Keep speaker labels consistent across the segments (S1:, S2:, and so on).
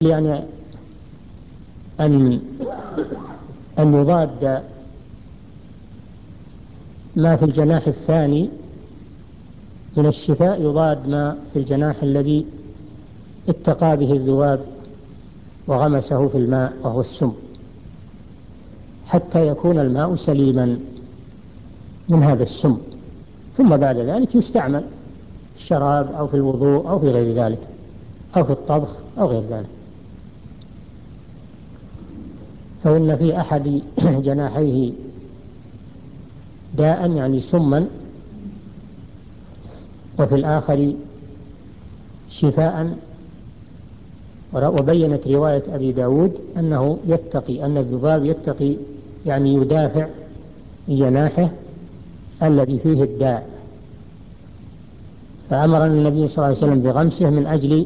S1: يعني أن أن يضاد ما في الجناح الثاني من الشفاء، يضاد ما في الجناح الذي اتقى به الذباب وغمسه في الماء وهو السم، حتى يكون الماء سليما من هذا السم، ثم بعد ذلك يستعمل في الشراب أو في الوضوء أو في غير ذلك، أو في الطبخ أو غير ذلك. فإن في أحد جناحيه داء يعني سما، وفي الآخر شفاء. وبينت رواية أبي داود أنه يتقي، أن الذباب يتقي يعني يدافع جناحه الذي فيه الداء، فأمر النبي صلى الله عليه وسلم بغمسه من أجل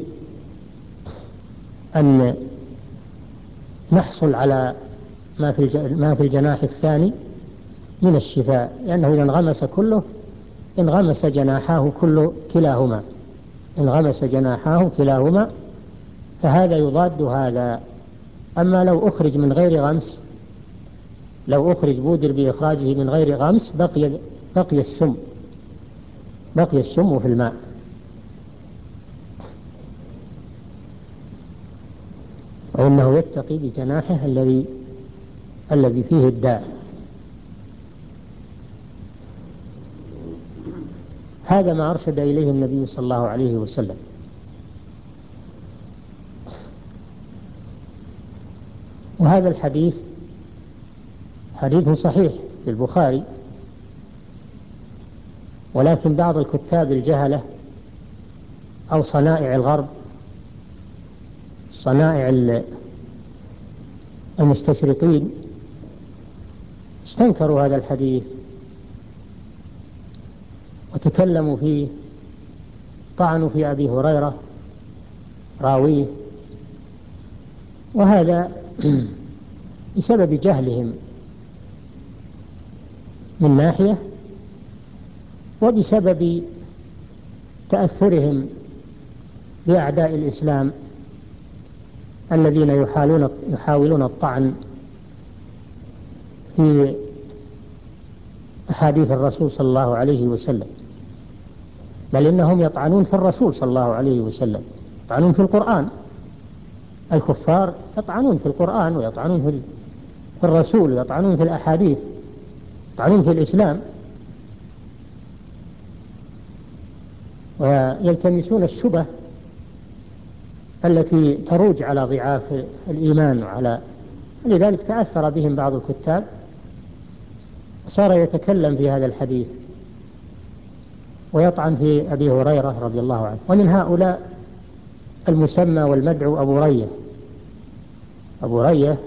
S1: أن نحصل على ما في الجناح الثاني من الشفاء، لأنه إذا انغمس كله، انغمس جناحاه كلاهما، انغمس جناحاه كلاهما، فهذا يضاد هذا. أما لو أخرج من غير غمس، لو أخرج بودر بإخراجه من غير غمس، بقي السم في الماء. وإنه يتقي بجناحه الذي فيه الداء. هذا ما أرشد إليه النبي صلى الله عليه وسلم. وهذا الحديث حديث صحيح في البخاري، ولكن بعض الكتاب الجهلة أو صنائع الغرب، صنائع المستشرقين، استنكروا هذا الحديث وتكلموا فيه، طعنوا في أبي هريرة راويه، وهذا بسبب جهلهم من ناحية، وبسبب تأثرهم بأعداء الإسلام الذين يحاولون الطعن في أحاديث الرسول صلى الله عليه وسلم، بل إنهم يطعنون في الرسول صلى الله عليه وسلم، يطعنون في القرآن. الكفار يطعنون في القرآن، ويطعنون في الرسول، ويطعنون في الأحاديث، يطعنون في الإسلام، ويلتمسون الشبه التي تروج على ضعاف الإيمان. لذلك تأثر بهم بعض الكتاب، صار يتكلم في هذا الحديث ويطعن في أبي هريرة رضي الله عنه. ومن هؤلاء المسمى والمدعو أبو رية. أبو رية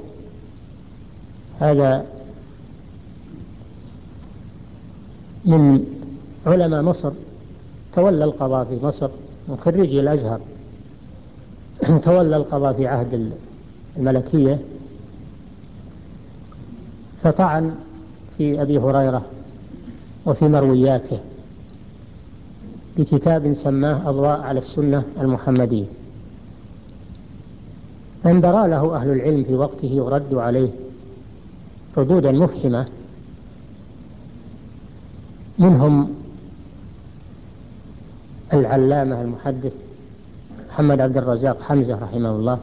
S1: هذا من علماء مصر، تولى القضاء في مصر، من خريجي الأزهر، تولى القضاء في عهد الملكية، فطعن في أبي هريرة وفي مروياته بكتاب سماه أضواء على السنة المحمدية، فانبرى له أهل العلم في وقته وردوا عليه ردودا مفحمة، منهم العلامة المحدث محمد عبد الرزاق حمزة رحمه الله،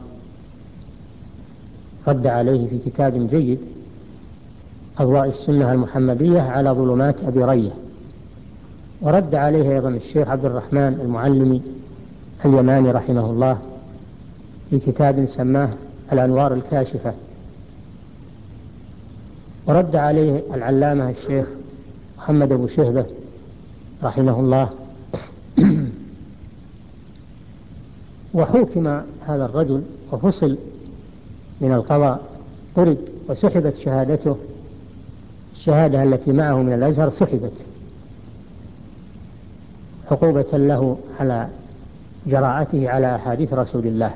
S1: رد عليه في كتاب جيد أضواء السنة المحمدية على ظلمات أبي رية. ورد عليه أيضا الشيخ عبد الرحمن المعلمي اليماني رحمه الله في كتاب سماه الأنوار الكاشفة. ورد عليه العلامة الشيخ محمد أبو شهبة رحمه الله. وحكم هذا الرجل وفصل من القضاء، طرد وسحبت شهادته، الشهادة التي معه من الأزهر سحبت عقوبة له على جراءته على أحاديث رسول الله.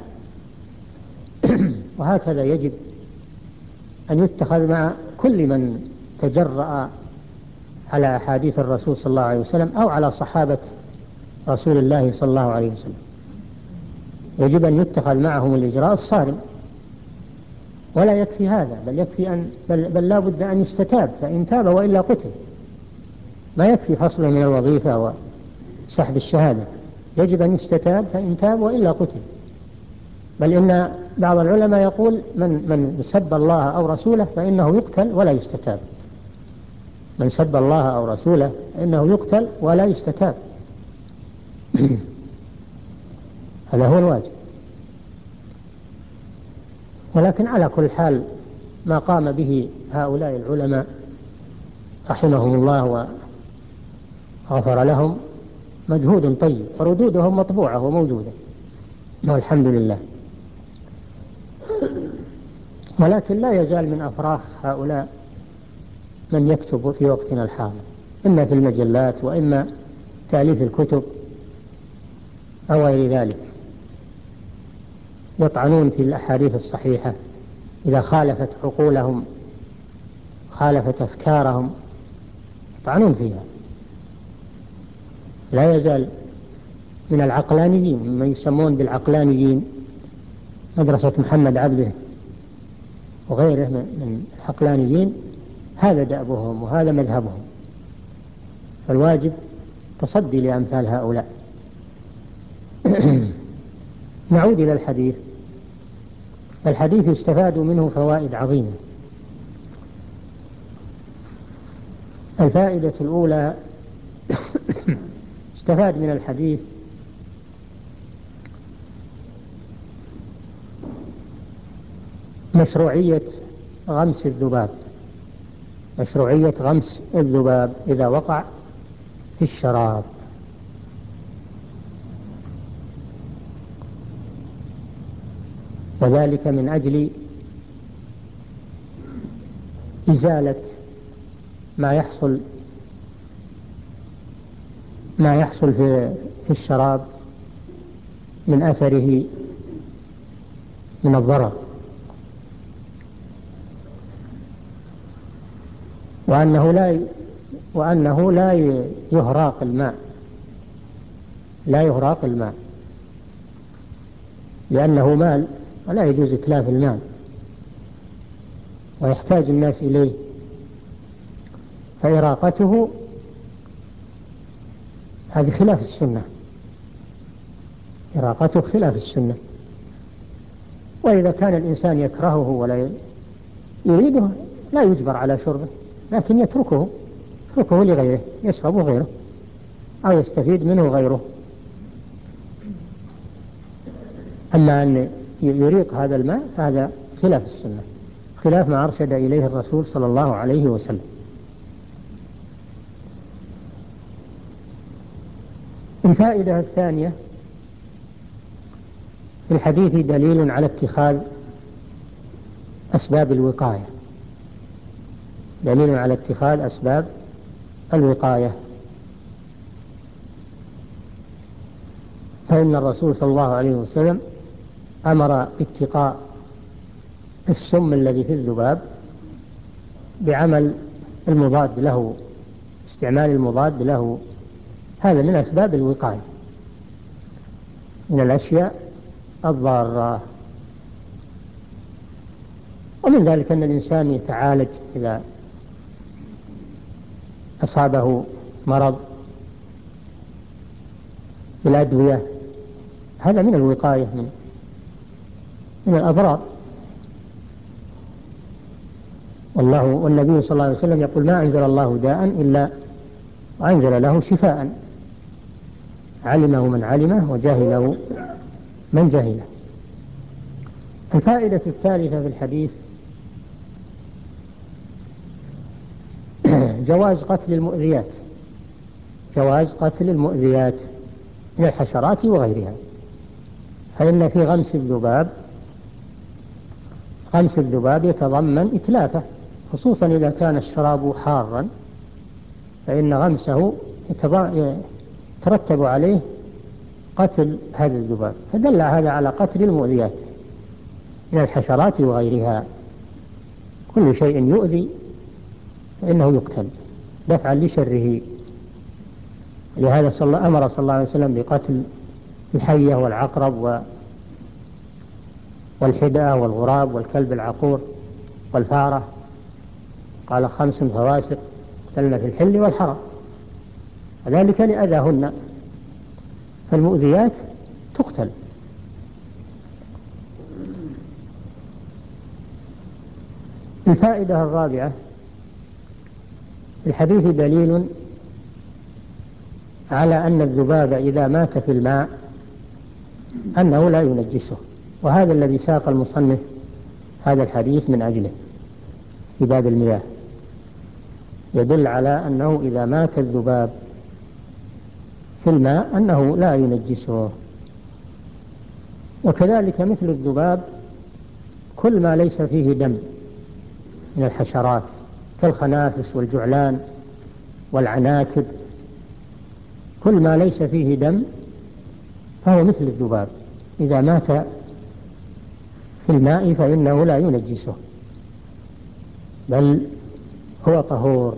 S1: وهكذا يجب أن يتخذ مع كل من تجرأ على أحاديث الرسول صلى الله عليه وسلم أو على صحابة رسول الله صلى الله عليه وسلم. يجب أن يتخذ معهم الإجراء الصارم. ولا يكفي هذا، بل يكفي بل لا بد أن يستتاب، فإن تاب وإلا قتل. ما يكفي فصله من الوظيفة وسحب الشهادة، يجب أن يستتاب، فإن تاب وإلا قتل. بل إن بعض العلماء يقول من سب الله أو رسوله فإنه يقتل ولا يستتاب. من سب الله أو رسوله فإنه يقتل ولا يستتاب. هذا هو الواجب. ولكن على كل حال ما قام به هؤلاء العلماء رحمهم الله وغفر لهم مجهود طيب، وردودهم مطبوعة وموجودة والحمد لله. ولكن لا يزال من أفراح هؤلاء من يكتب في وقتنا الحاضر، إما في المجلات وإما تأليف الكتب أو غير ذلك، يطعنون في الأحاديث الصحيحة إذا خالفت عقولهم، خالفت أفكارهم، يطعنون فيها. لا يزال من العقلانيين، مما يسمون بالعقلانيين، مدرسة محمد عبده وغيره من العقلانيين، هذا دأبهم وهذا مذهبهم. فالواجب تصدي لأمثال هؤلاء. نعود إلى الحديث. الحديث يستفاد منه فوائد عظيمة. الفائدة الأولى: استفاد من الحديث مشروعية غمس الذباب، مشروعية غمس الذباب إذا وقع في الشراب، وذلك من أجل إزالة ما يحصل في الشراب من أثره من الضرر، وأنه لا يهراق الماء، لا يهراق الماء، لأنه مال ولا يجوز إتلاف المال ويحتاج الناس إليه، فإراقته هذه خلاف السنة، إراقته خلاف السنة. وإذا كان الإنسان يكرهه ولا يريده لا يجبر على شربه، لكن يتركه لغيره، يشربه غيره أو يستفيد منه غيره. أما أن يريق هذا الماء فهذا خلاف السنة، خلاف ما أرشد إليه الرسول صلى الله عليه وسلم. الفائدة الثانية: في الحديث دليل على اتخاذ أسباب الوقاية، دليل على اتخاذ أسباب الوقاية. فإن الرسول صلى الله عليه وسلم أمر باتقاء السم الذي في الذباب بعمل المضاد له، استعمال المضاد له، هذا من أسباب الوقاية من الأشياء الضارة. ومن ذلك أن الإنسان يتعالج إذا أصابه مرض بالأدوية، هذا من الوقاية من الأضرار. والنبي صلى الله عليه وسلم يقول: ما أنزل الله داء إلا وأنزل له شفاء، علمه من علمه وجهله من جهله. الفائدة الثالثة في الحديث: جواز قتل المؤذيات، جواز قتل المؤذيات من الحشرات وغيرها. فإن في غمس الذباب يتضمن إتلافه، خصوصا إذا كان الشراب حارا، فإن غمسه يترتب عليه قتل هذا الذباب، فدل هذا على قتل المؤذيات من الحشرات وغيرها. كل شيء يؤذي فإنه يقتل دفعا لشره. لهذا أمر صلى الله عليه وسلم بقتل الحية والعقرب والحدأة والغراب والكلب العقور والفارة، قال 5 فواسق يقتلن في الحل والحرم، وذلك لأذاهن، فالمؤذيات تقتل. الفائدة الرابعة: في الحديث دليل على أن الذباب إذا مات في الماء أنه لا ينجسه، وهذا الذي ساق المصنف هذا الحديث من أجله في باب المياه، يدل على أنه إذا مات الذباب في الماء أنه لا ينجسه. وكذلك مثل الذباب كل ما ليس فيه دم من الحشرات كالخنافس والجعلان والعناكب، كل ما ليس فيه دم فهو مثل الذباب، إذا مات في الماء فإنه لا ينجسه بل هو طهور،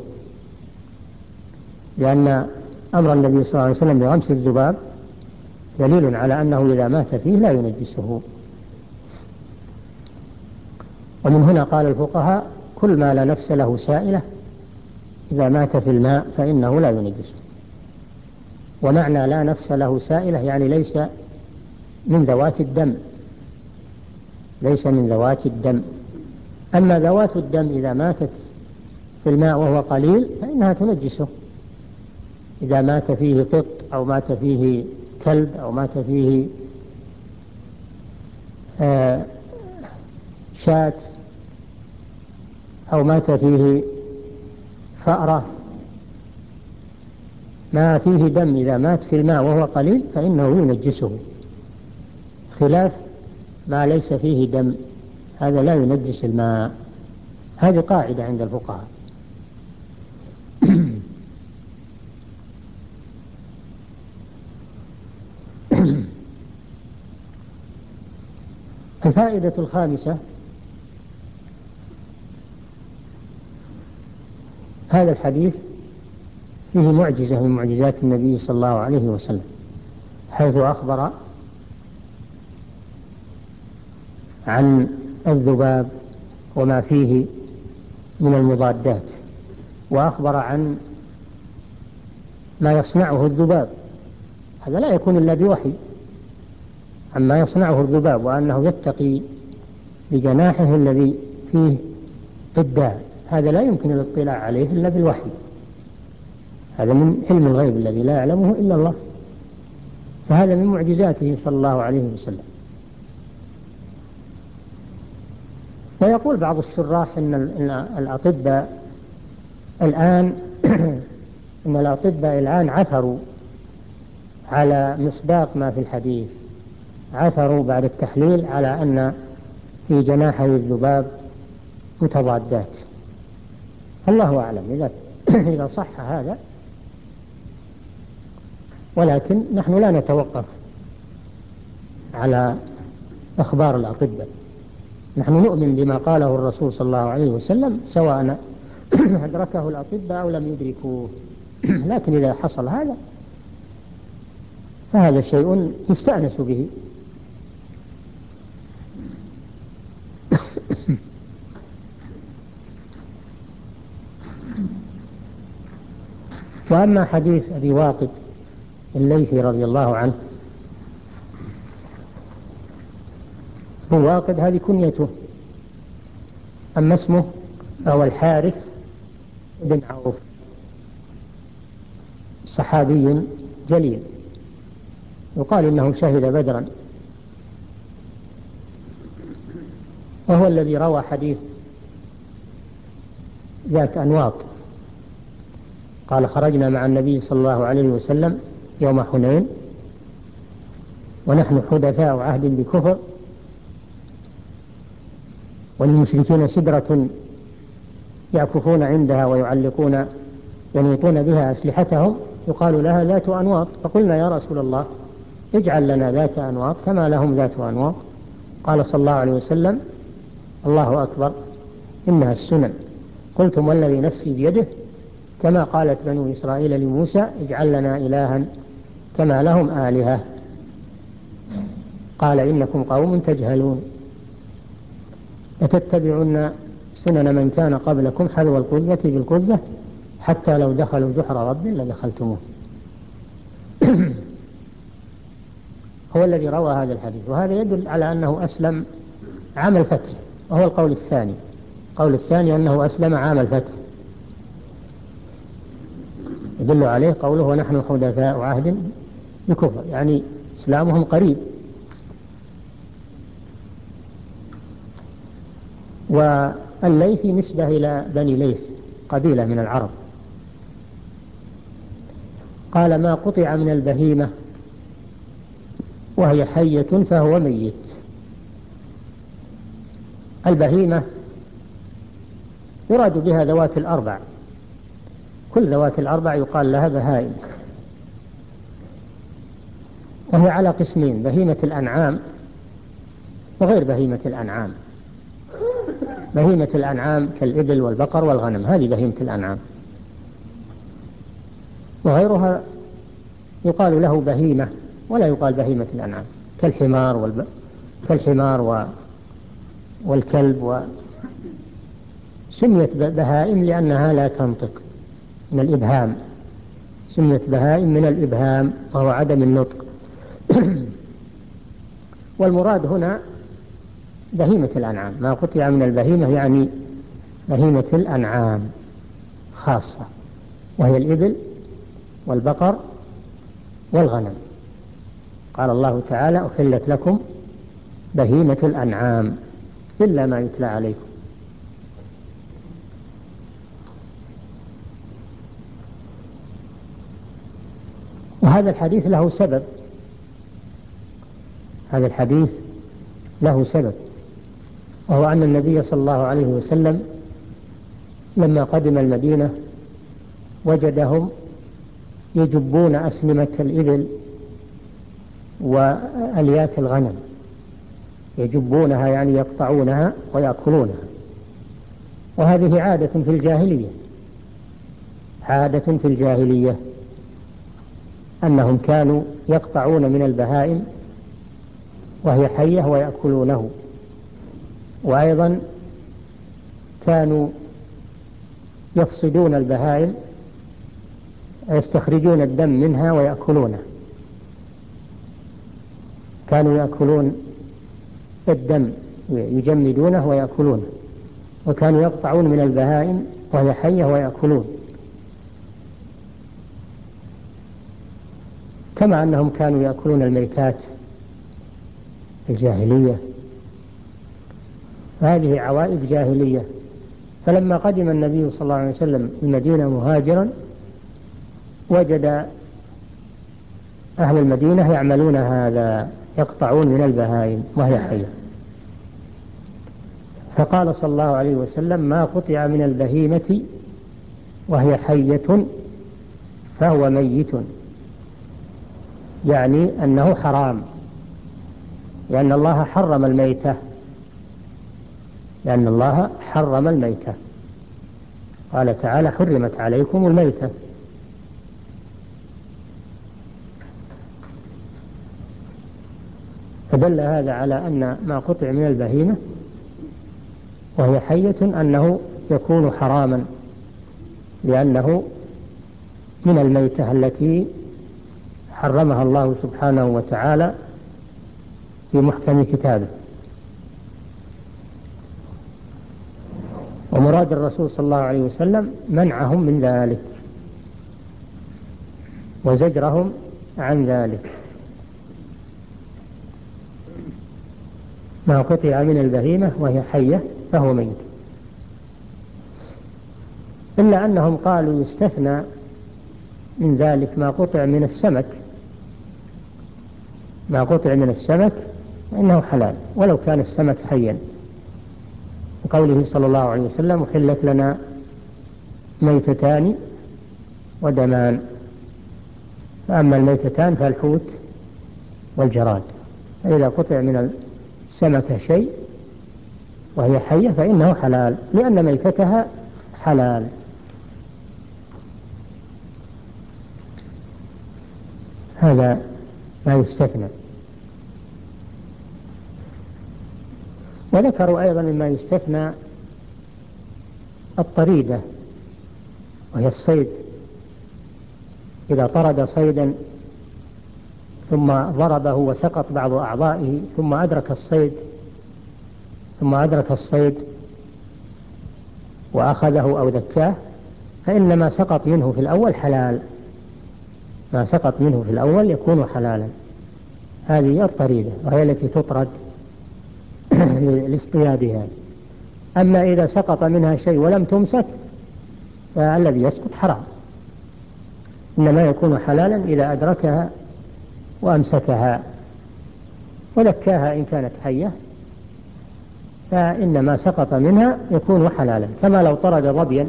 S1: لأن أمر النبي صلى الله عليه وسلم بغمس الذباب دليل على أنه إذا مات فيه لا ينجسه. ومن هنا قال الفقهاء: كل ما لا نفس له سائلة إذا مات في الماء فإنه لا ينجسه. ومعنى لا نفس له سائلة يعني ليس من ذوات الدم، ليس من ذوات الدم. أما ذوات الدم إذا ماتت في الماء وهو قليل فإنها تنجسه، إذا مات فيه قط أو مات فيه كلب أو مات فيه شاة أو مات فيه فأرة، ما فيه دم إذا مات في الماء وهو قليل فإنه ينجسه، خلاف ما ليس فيه دم هذا لا ينجس الماء. هذه قاعدة عند الفقهاء. الفائدة الخامسة: هذا الحديث فيه معجزة من معجزات النبي صلى الله عليه وسلم، حيث أخبر عن الذباب وما فيه من المضادات، وأخبر عن ما يصنعه الذباب، هذا لا يكون إلا بوحي، عما يصنعه الذباب، وأنه يتقي بجناحه الذي فيه الداء، هذا لا يمكن الاطلاع عليه إلا بالوحي، هذا من علم الغيب الذي لا يعلمه إلا الله، فهذا من معجزاته صلى الله عليه وسلم. ويقول بعض الشراح إن الأطباء الآن إن الأطباء الآن عثروا على مصداق ما في الحديث، عثروا بعد التحليل على أن في جناحي الذباب متضادات، الله أعلم إذا صح هذا، ولكن نحن لا نتوقف على أخبار الأطباء، نحن نؤمن بما قاله الرسول صلى الله عليه وسلم سواء أدركه الأطباء أو لم يدركوه، لكن إذا حصل هذا فهذا شيء يستأنس به. وأما حديث أبي واقد الليثي رضي الله عنه، أبو واقد هذه كنيته، أما اسمه فهو الحارث بن عوف، صحابي جليل، يقال إنه شهد بدرا، وهو الذي روى حديث ذات أنواط، قال: خرجنا مع النبي صلى الله عليه وسلم يوم حنين ونحن حدثاء عهد بكفر، وللمشركين سدرة يعكفون عندها ويعلقون ينوطون بها أسلحتهم يقال لها ذات أنواط، فقلنا: يا رسول الله اجعل لنا ذات أنواط كما لهم ذات أنواط. قال صلى الله عليه وسلم: الله أكبر، إنها السنن. قلتم: والذي نفسي بيده، كما قالت بنو إسرائيل لموسى: اجعل لنا إلها كما لهم آلهة. قال: إنكم قوم تجهلون. لتتبعن سنن من كان قبلكم حذو القذة بالقذة حتى لو دخلوا جحر رب لدخلتموه. هو الذي روى هذا الحديث، وهذا يدل على أنه أسلم عام الفتح، وهو القول الثاني. القول الثاني أنه أسلم عام الفتح، يدل عليه قوله ونحن حدثاء عهد بكفر، يعني إسلامهم قريب. والليث نسبة إلى بني ليث، قبيلة من العرب. قال ما قطع من البهيمة وهي حية فهو ميت. البهيمة يراد بها ذوات الأربع، كل ذوات الأربع يقال لها بهائم، وهي على قسمين: بهيمة الأنعام وغير بهيمة الأنعام. بهيمة الأنعام كالإبل والبقر والغنم، هذه بهيمة الأنعام. وغيرها يقال له بهيمة ولا يقال بهيمة الأنعام، كالحمار والكلب. سميت بهائم لأنها لا تنطق، من الإبهام، سميت بهائم من الإبهام وهو عدم النطق. والمراد هنا بهيمة الأنعام، ما قطع من البهيمة يعني بهيمة الأنعام خاصة، وهي الإبل والبقر والغنم. قال الله تعالى أحلت لكم بهيمة الأنعام إلا ما يتلى عليكم. وهذا الحديث له سبب، هذا الحديث له سبب، وهو أن النبي صلى الله عليه وسلم لما قدم المدينة وجدهم يجبون أسلمة الإبل وأليات الغنم، يجبونها يعني يقطعونها ويأكلونها. وهذه عادة في الجاهلية، عادة في الجاهلية أنهم كانوا يقطعون من البهائم وهي حية ويأكلونه. وأيضا كانوا يفصدون البهائم، يستخرجون الدم منها ويأكلونه. كانوا يأكلون الدم يجمدونه ويأكلونه، وكانوا يقطعون من البهائم وهي حية ويأكلون، كما أنهم كانوا يأكلون الميتات في الجاهلية. هذه عوائد جاهلية. فلما قدم النبي صلى الله عليه وسلم المدينة مهاجرا وجد أهل المدينة يعملون هذا، يقطعون من البهائم وهي حية. فقال صلى الله عليه وسلم ما قطع من البهيمة وهي حية فهو ميت، يعني أنه حرام، لأن الله حرم الميتة، لأن الله حرم الميتة. قال تعالى حرمت عليكم الميتة. فدل هذا على أن ما قطع من البهيمة وهي حية أنه يكون حراما، لأنه من الميتة التي حرمها الله سبحانه وتعالى في محكم كتابه. ومراد الرسول صلى الله عليه وسلم منعهم من ذلك وزجرهم عن ذلك. ما قطع من البهيمة وهي حية فهو ميت. إلا أنهم قالوا يستثنى من ذلك ما قطع من السمك، ما قطع من السمك فإنه حلال ولو كان السمك حيا، وقوله صلى الله عليه وسلم أحلت لنا ميتتان ودمان. فأما الميتتان فالحوت والجراد، فإذا قطع من السمكة شيء وهي حية فإنه حلال، لأن ميتتها حلال. هذا ما يستثنى. وذكروا أيضا مما يستثنى الطريدة، وهي الصيد. إذا طرد صيدا ثم ضربه وسقط بعض أعضائه ثم أدرك الصيد وأخذه أو ذكاه، فإن ما سقط منه في الأول حلال، ما سقط منه في الأول يكون حلالا. هذه الطريدة وهي التي تطرد لاصطيادها. أما إذا سقط منها شيء ولم تمسك فالذي يسقط حرام، إنما يكون حلالا إذا أدركها وأمسكها وذكاها إن كانت حية، فإن ما سقط منها يكون حلالا. كما لو طرد ظبيا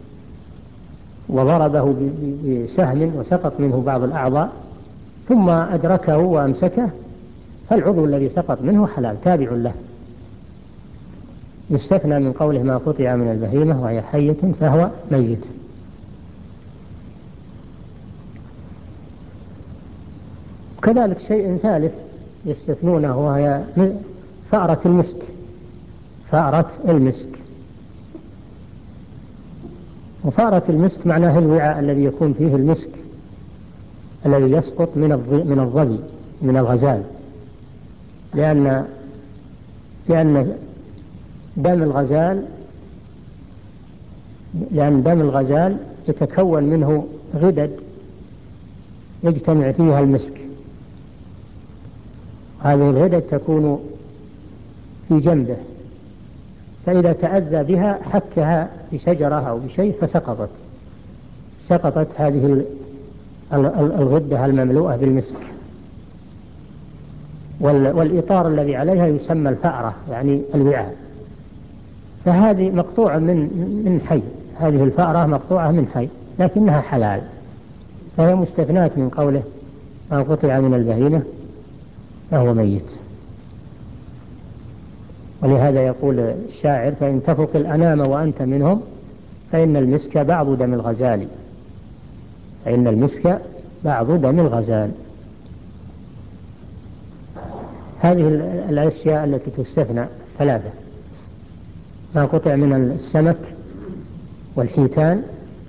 S1: وضربه بسهم وسقط منه بعض الأعضاء ثم أدركه وأمسكه، فالعضو الذي سقط منه حلال تابع له. يستثنى من قوله ما قطع من البهيمة وهي حية فهو ميت. كذلك شيء ثالث يستثنونه وهي فأرة المسك. فأرة المسك، وفأرة المسك معناه الوعاء الذي يكون فيه المسك الذي يسقط من الظبي من الغزال، لأن دم الغزال يتكون منه غدد يجتمع فيها المسك. هذه الغدد تكون في جنبه، فإذا تأذى بها حكها بشجرة أو بشيء سقطت هذه الغدة المملوءة بالمسك. والإطار الذي عليها يسمى الفأرة، يعني الوعاء. فهذه مقطوعة من حي، هذه الفأرة مقطوعة من حي لكنها حلال، فهي مستثنات من قوله ما قطع من البهيمة فهو ميت. ولهذا يقول الشاعر فإن تفق الأنام وأنت منهم فإن المسك بعض دم الغزال. فإن المسك بعض دم الغزال. هذه الأشياء التي تستثنى الثلاثة: ما قطع من السمك والحيتان،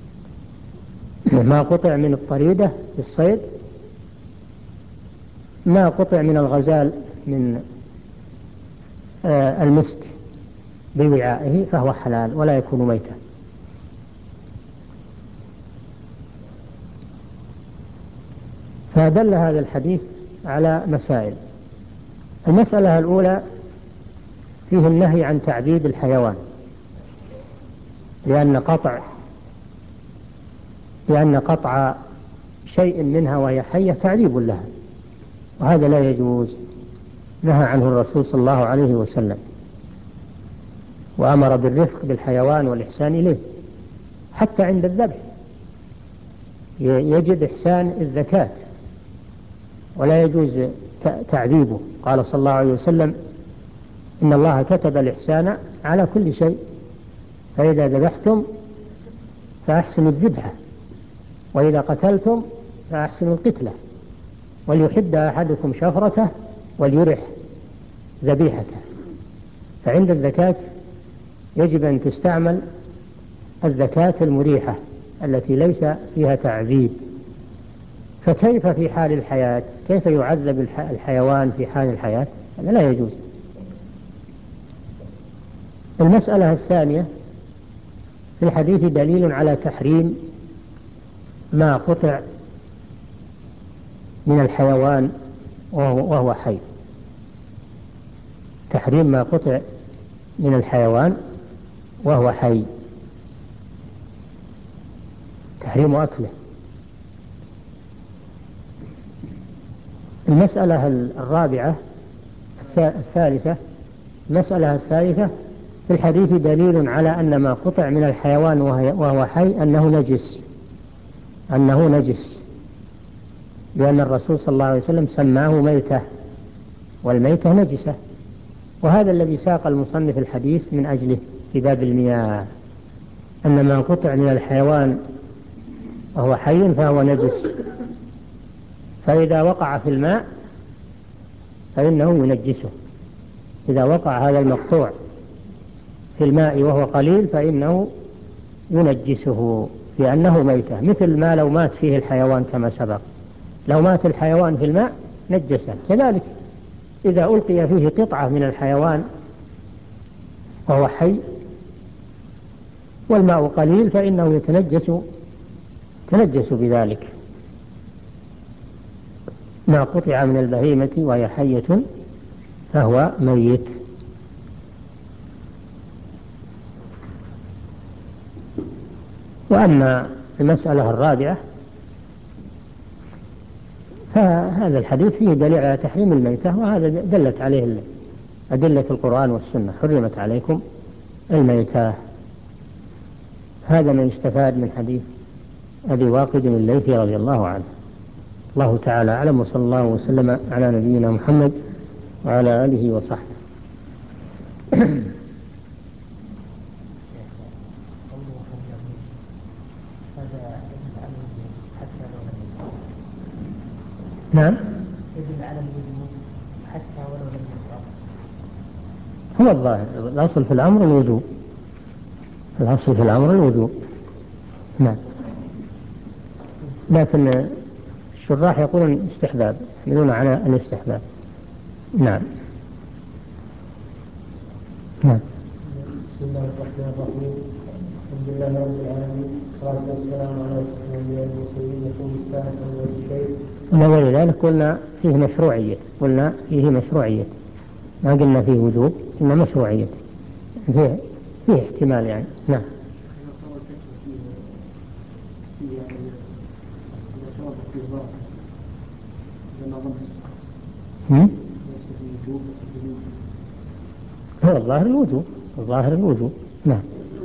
S1: ما قطع من الطريدة في الصيد، ما قطع من الغزال من المسك بوعائه، فهو حلال ولا يكون ميتا. فدل هذا الحديث على مسائل. المسألة الأولى فيه النهي عن تعذيب الحيوان، لأن قطع شيء منها وهي حية تعذيب لها، وهذا لا يجوز، نهى عنه الرسول صلى الله عليه وسلم، وأمر بالرفق بالحيوان والإحسان إليه. حتى عند الذبح يجب إحسان الزكاة ولا يجوز تعذيبه. قال صلى الله عليه وسلم إن الله كتب الإحسان على كل شيء، فإذا ذبحتم فأحسنوا الذبحة، وإذا قتلتم فأحسنوا القتلة، وليحد أحدكم شفرته وليرح ذبيحته. فعند الزكاة يجب أن تستعمل الزكاة المريحة التي ليس فيها تعذيب. فكيف في حال الحياة؟ كيف يعذب الحيوان في حال الحياة؟ هذا لا يجوز. المسألة الثانية: في الحديث دليل على تحريم ما قطع من الحيوان وهو حي. تحريم ما قطع من الحيوان وهو حي، تحريم أكله. المسألة الرابعة الثالثة المسألة الثالثة: في الحديث دليل على أن ما قطع من الحيوان وهو حي أنه نجس، لأن الرسول صلى الله عليه وسلم سماه ميتة، والميتة نجسة. وهذا الذي ساق المصنف الحديث من أجله في باب المياه، أن ما قطع من الحيوان وهو حي فهو نجس، فإذا وقع في الماء فإنه ينجسه. إذا وقع هذا المقطوع في الماء وهو قليل فإنه ينجسه لأنه ميتة، مثل ما لو مات فيه الحيوان كما سبق، لو مات الحيوان في الماء نجسه، كذلك إذا ألقي فيه قطعة من الحيوان وهو حي والماء قليل فإنه يتنجس بذلك. ما قطع من البهيمة وهي حية فهو ميت. وأما المسألة الرابعة فهذا الحديث فيه دليل على تحريم الميتة، وهذا دلت عليه أدلة القرآن والسنة، حرمت عليكم الميتة. هذا ما يستفاد من حديث أبي واقد الليثي رضي الله عنه. الله تعالى أعلم، وصلى الله وسلم على نبينا محمد وعلى آله وصحبه. نعم، يدل على الوجوب حتى ولو لم يفرض. هو الظاهر الأصل في الأمر الوجوب، الأصل في الأمر الوجوب. نعم، لكن الشراح يقولون استحباب، يقولون على الاستحباب. نعم. نعم. بسم الله الرحمن الرحيم، الحمد لله رب العالمين، والصلاة والسلام على أشرف الأنبياء والمرسلين، يقول الساعة والشيء. ولذلك قلنا فيه مشروعية، ما قلنا فيه وجوب، إنما مشروعية، فيه احتمال يعني. نعم. هو الظاهر الوجوب، الظاهر الوجوب. نعم.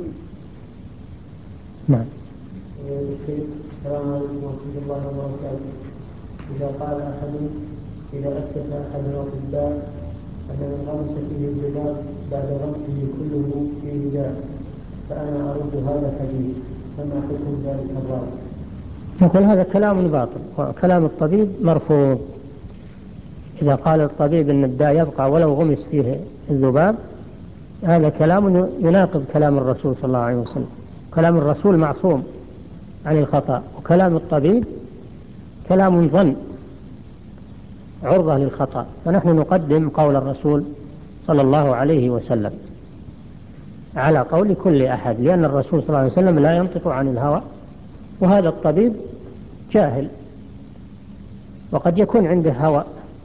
S1: نعم. السلام عليكم ورحمة الله وبركاته. إذا قال أحد، إذا أثبت أحد الأطباء أن من غمس فيه الذباب بعد غمسه كله فيه داء، فأنا أرد هذا الحديث، فما حكم ذلك الراوي؟ نقول هذا كلام باطل، وكلام الطبيب مرفوض. إذا قال الطبيب أن الداء يبقى ولو غمس فيه الذباب، هذا كلام يناقض كلام الرسول صلى الله عليه وسلم. كلام الرسول معصوم عن الخطأ، وكلام الطبيب كلام ظن عرضة للخطأ، فنحن نقدم قول الرسول صلى الله عليه وسلم على قول كل أحد، لأن الرسول صلى الله عليه وسلم لا ينطق عن الهوى، وهذا الطبيب جاهل، وقد يكون عنده هوى،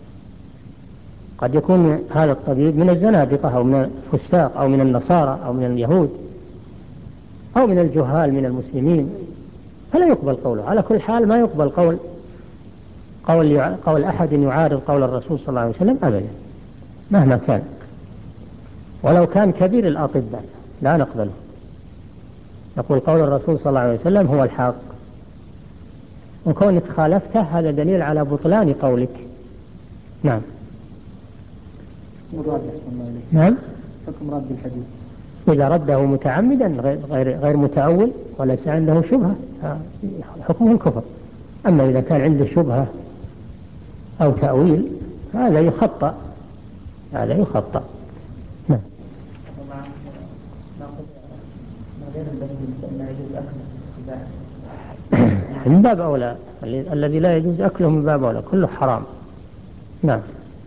S1: قد يكون هذا الطبيب من الزنادقة أو من الفساق أو من النصارى أو من اليهود أو من الجهال من المسلمين، فلا يقبل قوله. على كل حال ما يقبل قول أحد يعارض قول الرسول صلى الله عليه وسلم أبدا مهما كان، ولو كان كبير الأطباء لا نقبله. نقول قول الرسول صلى الله عليه وسلم هو الحق، وكونك خالفته هذا دليل على بطلان قولك. نعم. نعم. حكم رد الحديث إذا رده متعمدا غير متأول وليس عنده شبهة حكمه الكفر. أما إذا كان عنده شبهة أو تأويل هذا يخطأ، هذا يخطأ. نعم. من باب أولى، الذي لا يجوز أكله من باب أولى، كله حرام. نعم.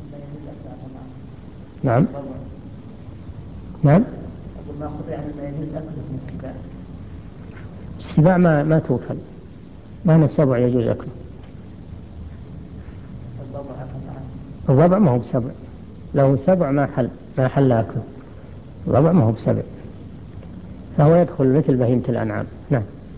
S1: نعم. نعم. ما قطع ما يجوز أكله من السباع. السباع ما توكل، ما من السبع يجوز أكله. الضبع ما هو بسبع، لو سبع ما حل أكله. الضبع ما هو بسبع، فهو يدخل مثل بهيمة الأنعام. نعم.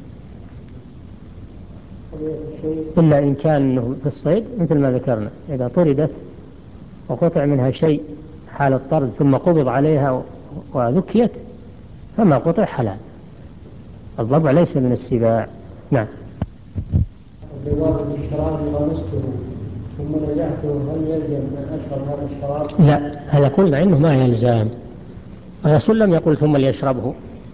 S1: إلا إن كان في الصيد مثل ما ذكرنا، إذا طردت وقطع منها شيء حال الطرد ثم قبض عليها وذكيت فما قطع حلال. الضبع ليس من السباع. نعم. بوابة الشراب غمسته ثم نزعته، هل يلزم أن أشرب هذا الشراب؟ لا، هذا قلنا إنه ما يلزم. الرسول لم يقل ثم ليشربه،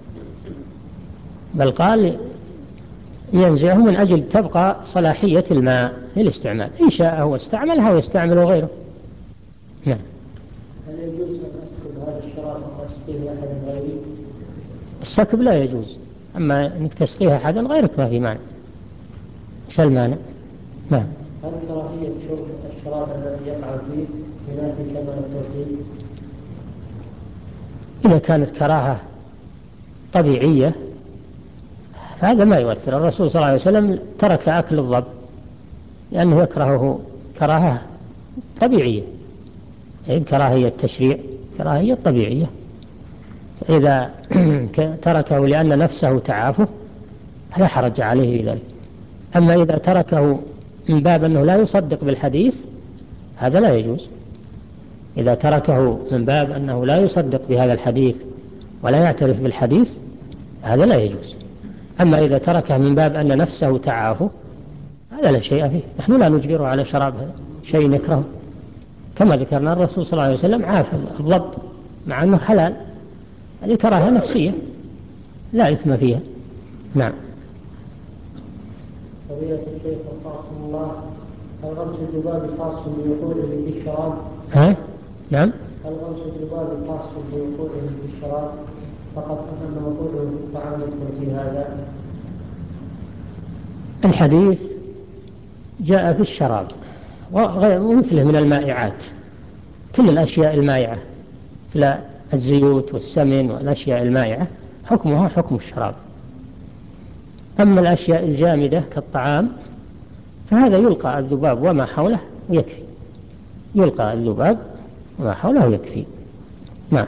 S1: بل قال ينزعه من أجل تبقى صلاحية الماء للاستعمال، إن شاء هو استعملها ويستعمل غيره. نعم. هل يجوز
S2: تسقيه أحد غيري؟
S1: السكب لا يجوز، أما أنك تسقيها أحدا غيرك ما في مانع. إيش المانع؟ نعم.
S2: هل كراهية شرب الشراب الذي يقع فيه ينافي كمال التوحيد؟
S1: إذا كانت كراهة طبيعية هذا ما يؤثر. الرسول صلى الله عليه وسلم ترك أكل الضب لأنه يكرهه كراهة طبيعية، كراهية تشريع، كراهية طبيعية. إذا تركه لأن نفسه تعافه لا حرج عليه في ذلك. أما إذا تركه من باب أنه لا يصدق بالحديث هذا لا يجوز. إذا تركه من باب أنه لا يصدق بهذا الحديث ولا يعترف بالحديث هذا لا يجوز. أما إذا تركه من باب أن نفسه تعافه هذا لا شيء فيه. نحن لا نجبره على شراب شيء نكره. كما ذكرنا الرسول صلى الله عليه وسلم عاف الضب مع أنه حلال، هذه كراهة نفسية لا إثم فيها. نعم.
S2: فضيلة الشيخ وفقكم الله، هل غمس الذباب خاص بوقوعه في الشراب؟
S1: نعم.
S2: هل غمس الذباب خاص بوقوعه في الشراب فقط أم وقوعه في الطعام يدخل في هذا؟
S1: الحديث جاء في الشراب ومثله من المائعات، كل الأشياء المائعة مثل الزيوت والسمن والأشياء المائعة حكمها حكم الشراب. أما الأشياء الجامدة كالطعام فهذا يلقى الذباب وما حوله يكفي، يلقى الذباب وما حوله يكفي. نعم.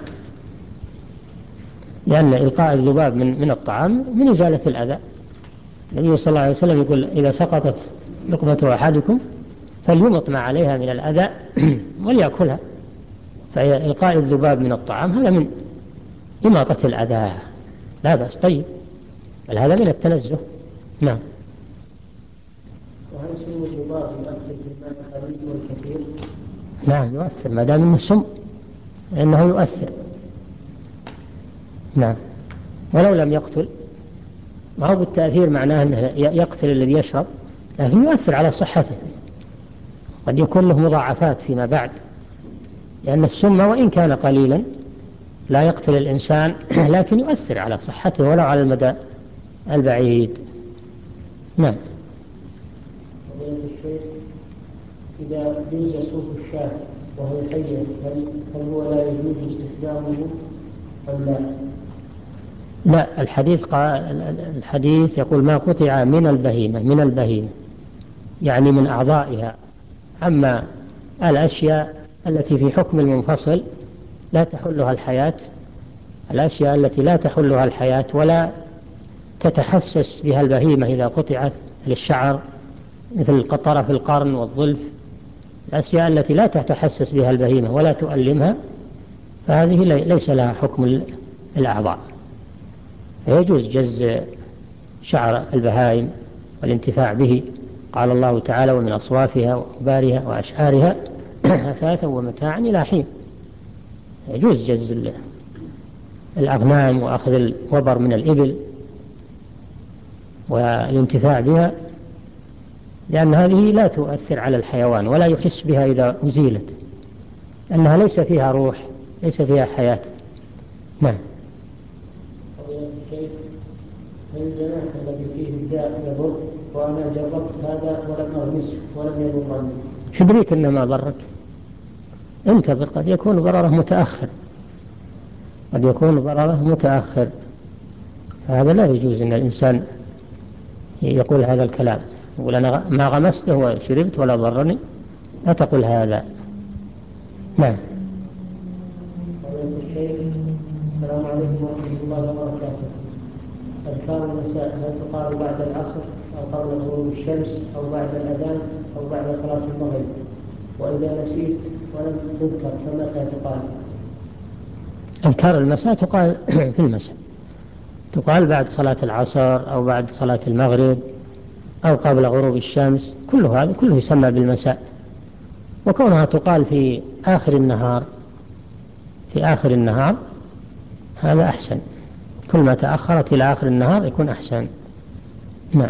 S1: لأن إلقاء الذباب من الطعام من إزالة الأذى. النبي صلى الله عليه وسلم يقول إذا سقطت لقمة أحدكم فليمط ما عليها من الأذى وليأكلها. فإلقاء الذباب من الطعام هذا من إماطة الأذى لا بأس، طيب، بل هذا من التنزه. نعم.
S2: وهل سم الذباب يؤثر في الماء القليل والكثير؟
S1: نعم يؤثر ما دام انه سم انه يؤثر. نعم. ولو لم يقتل، ما هو بالتأثير معناه انه يقتل الذي يشرب، لكن يؤثر على صحته، قد يكون له مضاعفات فيما بعد، لأن السم وإن كان قليلا لا يقتل الإنسان لكن يؤثر على صحته ولو على المدى البعيد. نعم.
S2: فضيلة الشيخ، إذا جوز صوف الشاة وهي حية هل هو لا يجوز استخدامه أم لا؟
S1: لا، الحديث يقول ما قطع من البهيمة يعني من أعضائها. أما الأشياء التي في حكم المنفصل لا تحلها الحياة، الأشياء التي لا تحلها الحياة ولا تتحسس بها البهيمة إذا قطعت للشعر مثل طرف القرن والظلف، الأشياء التي لا تتحسس بها البهيمة ولا تؤلمها فهذه ليس لها حكم الأعضاء، فيجوز جز شعر البهائم والانتفاع به. قال الله تعالى ومن أصوافها وأوبارها وأشعارها أثاثا ومتاعا إلى حين. يجوز جز الأغنام وأخذ الوبر من الإبل والانتفاع بها، لأن هذه لا تؤثر على الحيوان ولا يحس بها إذا أزيلت، لأنها ليس فيها روح، ليس فيها حياة. نعم.
S2: فضيلة الشيخ، هل الجناح الذي فيه الداء يضر؟ وأنا جربت هذا ولم أغمسه ولم يضرني.
S1: شو دريك إنه ما ضرك؟ انتظر، قد يكون ضرره متأخر، قد يكون ضرره متأخر، فهذا لا يجوز أن الإنسان يقول هذا الكلام، يقول أنا ما غمسته وشربت ولا ضرني، لا تقول هذا. نعم.
S2: فضيلة الشيخ، السلام عليكم ورحمة الله وبركاته. أذكار المساء هل تقال بعد العصر أو قبل غروب الشمس أو بعد الأذان أو بعد صلاة المغرب؟ وإذا نسيت ولم تذكر فمتى تقال؟
S1: أذكار المساء تقال في المساء، تقال بعد صلاة العصر أو بعد صلاة المغرب أو قبل غروب الشمس، كل هذا كله يسمى بالمساء. وكونها تقال في آخر النهار، في آخر النهار هذا أحسن، كل ما تأخرت إلى آخر النهار يكون أحسن. نعم.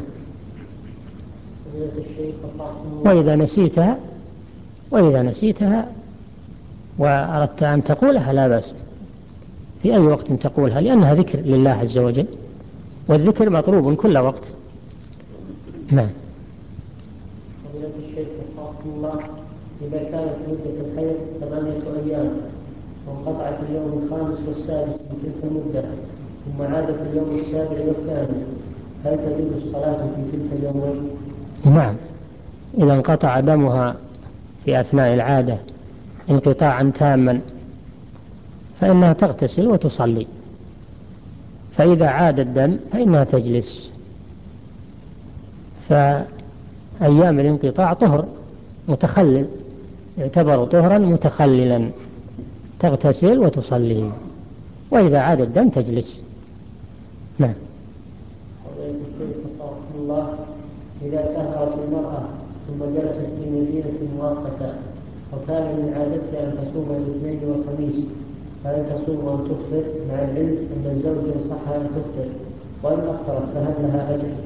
S1: وإذا نسيتها وأردت أن تقولها لا بأس، في أي وقت تقولها، لأنها ذكر لله عز وجل، والذكر مطلوب كل وقت. نعم.
S2: فضيلة الشيخ وفقكم الله، إذا كانت مدة الحيض 8 أيام وانقطعت اليوم الخامس والسادس من تلك المدة ثم عادت اليوم السابع والثامن، هل تجوز الصلاة في تلك اليومين؟
S1: نعم، إذا انقطع دمها في أثناء العادة انقطاعا تاما فإنها تغتسل وتصلي، فإذا عاد الدم فإنها تجلس. فأيام الانقطاع طهر متخلل، يعتبر طهرا متخللا، تغتسل وتصلي، وإذا عاد الدم تجلس. نعم.
S2: فضيلة الشيخ وفقكم الله، إذا سهرت المرأة ثم جلست في مدينة مؤقتة وكان من عادتها أن تصوم الاثنين والخميس، فهل تصوم أم تفطر، مع العلم أن الزوج إن صح أن تفطر، وإن أفطرت فهل لها أجر؟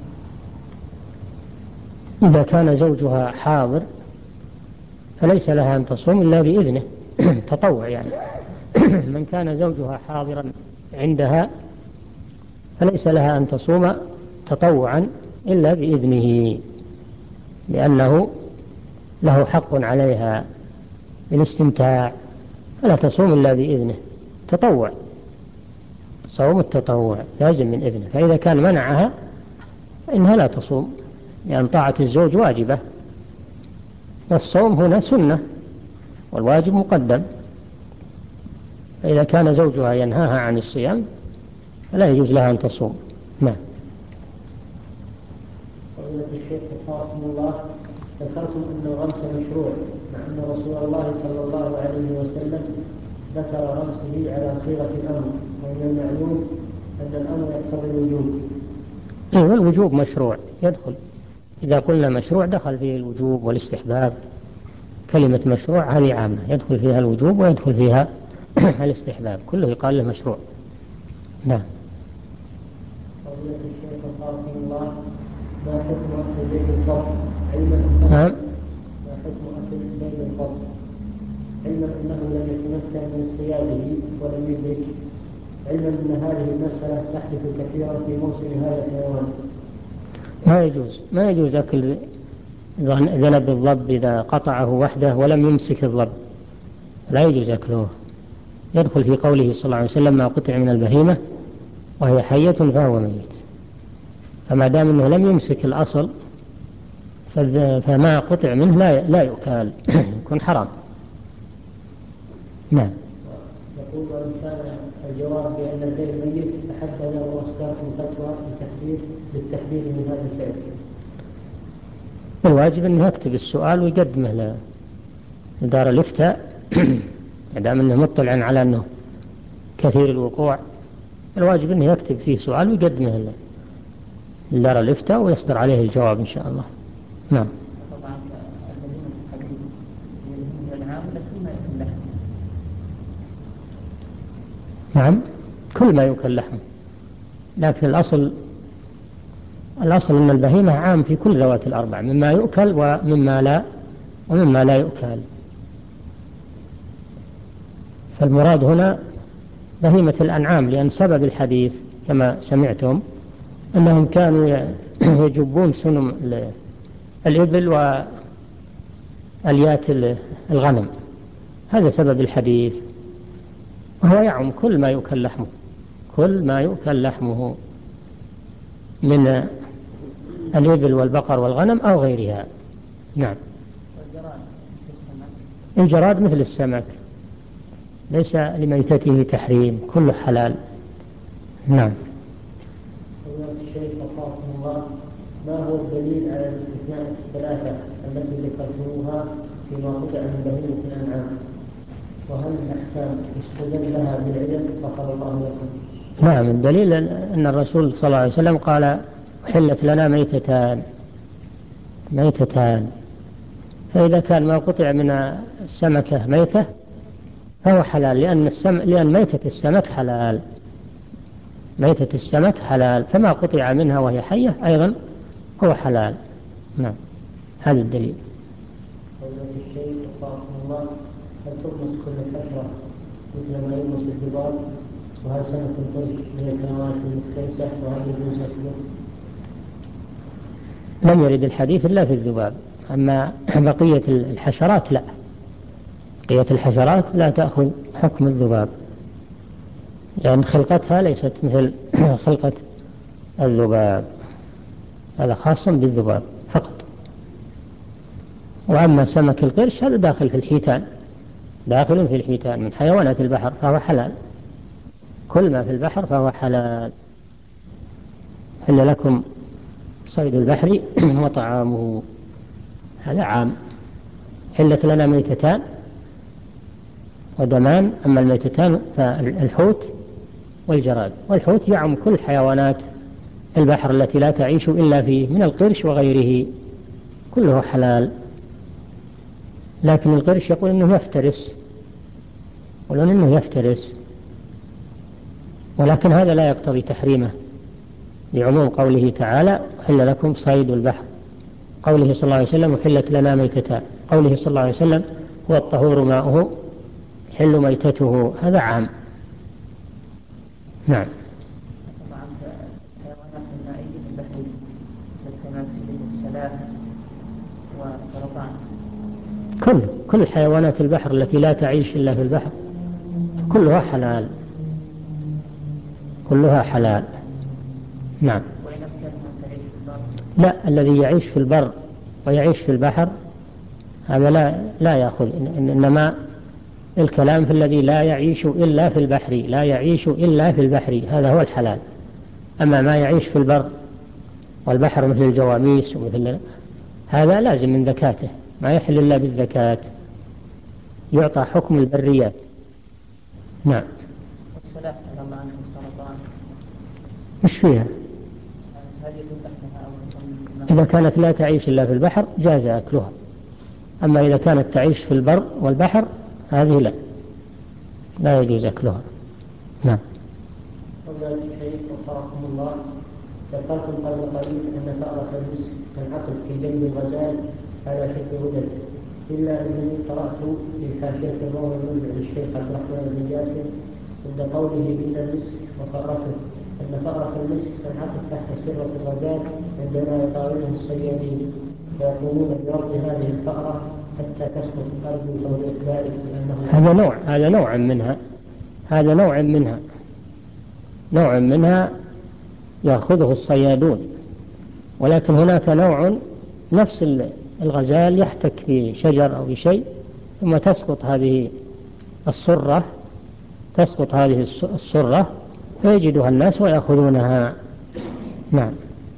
S1: إذا كان زوجها حاضر فليس لها أن تصوم إلا بإذنه تطوع يعني. من كان زوجها حاضرا عندها فليس لها أن تصوم تطوعا إلا بإذنه، لأنه له حق عليها بالاستمتاع، فلا تصوم إلا بإذنه. تطوع، صوم التطوع لازم من إذنه، فإذا كان منعها فإنها لا تصوم، لأن طاعة الزوج واجبة، والصوم هنا سنة والواجب مقدم. فإذا كان زوجها ينهاها عن الصيام فلا يجوز لها أن تصوم. نعم.
S2: فضيلة الشيخ وفقكم الله، ذكرتم أن الغمس مشروع، مع أن رسول الله صلى الله عليه وسلم ذكر غمسه على صيغة الأمر، ومن المعلوم أن الأمر يقتضي الوجوب.
S1: والوجوب مشروع يدخل، إذا قلنا مشروع دخل فيه الوجوب والاستحباب. كلمة مشروع هذه عامة، يدخل فيها الوجوب ويدخل فيها الاستحباب، كله يقال له مشروع. نعم.
S2: فضيلة الشيخ وفقكم الله، ما حكم أكل زيت الفضل، علما أنه
S1: نعم.
S2: ما حكم أكل زيت الفضل، علما أنه لم يتمكن من اصطياده ولم يدرك، علما أن هذه المسألة تحدث كثيرا في موسم هذا الحيوان؟
S1: ما يجوز أكل ذنب الضب إذا قطعه وحده ولم يمسك الضب، لا يجوز أكله، يدخل في قوله صلى الله عليه وسلم: ما قطع من البهيمة وهي حية فهو ميت. فما دام أنه لم يمسك الأصل فما قطع منه لا يؤكل يكون حرام. نعم.
S2: يقول: وإن كان الجواب بأن الذئب ميت تحدد وأصدرتم فتوى بالتحذير من هذا الفعل.
S1: الواجب أنه يكتب السؤال ويقدمه لدار الإفتاء ما دام أنه مطلع على أنه كثير الوقوع، الواجب أنه يكتب فيه سؤال ويقدمه لدار الإفتاء ويصدر عليه الجواب إن شاء الله. نعم.
S3: طبعا البهيمة الحديث هي البهيمة الأنعام التي ما يكون لها.
S1: نعم، كل ما يؤكل لحمه، لكن الأصل أن البهيمة عام في كل ذوات الأربع، مما يؤكل ومما لا يؤكل. فالمراد هنا بهيمة الأنعام، لأن سبب الحديث كما سمعتم أنهم كانوا يجبون سنم الإبل وأليات الغنم، هذا سبب الحديث، وهو يعم كل ما يؤكل لحمه من الإبل والبقر والغنم أو غيرها. نعم. الجراد مثل السمك ليس لميتته تحريم، كله حلال. نعم.
S2: فضيلة الشيخ وفقكم الله، ما هو الدليل على الاستثناء الثلاثة التي ذكرتموها فيما قطع من بهيمة الأنعام؟ وهل الأحكام يستدل لها بالعلم؟ غفر الله لكم.
S1: نعم، الدليل أن الرسول صلى الله عليه وسلم قال: حلت لنا ميتتان، فإذا كان ما قطع من السمكة ميتة فهو حلال، لأن ميتة السمك حلال، فما قطع منها وهي حية أيضا هو حلال. نعم، هذا الدليل.
S2: فضيلة الشيخ وفقكم الله، هل تغمس كل فترة مثل ما يغمس الذباب؟ وهل سمك القرش من الحيوانات المفترسة وهل يجوز أكله؟
S1: لم يرد الحديث إلا في الذباب، أما بقية الحشرات لا، بقية الحشرات لا تأخذ حكم الذباب، لأن خلقتها ليست مثل خلقة الذباب، هذا خاص بالذباب فقط. وأما سمك القرش هذا داخل في الحيتان، داخل في الحيتان من حيوانات البحر، فهو حلال، كل ما في البحر فهو حلال. حل لكم صيد البحر وطعامه، هذا عام. حلت لنا ميتتان ودمان، أما الميتتان فالحوت والجراد، والحوت يعم كل حيوانات البحر التي لا تعيش إلا فيه من القرش وغيره، كله حلال. لكن القرش يقول إنه يفترس، يقولون إنه يفترس، ولكن هذا لا يقتضي تحريمه، لعموم قوله تعالى حل لكم صيد البحر، قوله صلى الله عليه وسلم وحلت لنا ميتتان، قوله صلى الله عليه وسلم هو الطهور ماؤه حل ميتته، هذا عام. نعم.
S3: طبعا الحيوانات المائية البحرية كالتماسيح والسلاحف والسرطان.
S1: كل حيوانات البحر التي لا تعيش إلا في البحر كلها حلال، كلها حلال. نعم.
S3: وإن أمكنها تعيش في البر؟
S1: لا، الذي يعيش في البر ويعيش في البحر هذا لا يأخذ، إنما الكلام في الذي لا يعيش إلا في البحر، لا يعيش إلا في البحر، هذا هو الحلال. أما ما يعيش في البر والبحر مثل الجواميس ومثل هذا لازم من زكاته، ما يحل إلا بالزكاة، يعطى حكم البريات. نعم.
S3: والسلاحف الله عنه السرطان،
S1: مش فيها؟
S3: هل يكون تحتها أو يكون؟
S1: إذا كانت لا تعيش إلا في البحر جاز أكلها، أما إذا كانت تعيش في البر والبحر هذه لا يجوز أكلها. نعم.
S2: فضيلة الشيخ وفقكم الله، ذكرتم قبل قليل أن فأرة المسك تنعقد في جنب الغزال على شكل غدد، إلا أنني قرأت في حاشية الروم المنبع للشيخ عبد الرحمن بن جاسر عند قوله إن المسك وفأرته أن فأرة المسك تنعقد تحت سرة الغزال عندما يطاوله الصيادين، فيقومون بربط هذه الفأرة حتى تسقط الأرض بتوضيح ذلك لأنه
S1: هذا نوع منها يأخذه الصيادون، ولكن هناك نوع نفس الغزال يحتك بشجر أو بشيء ثم تسقط هذه السرة فيجدها الناس ويأخذونها. نعم.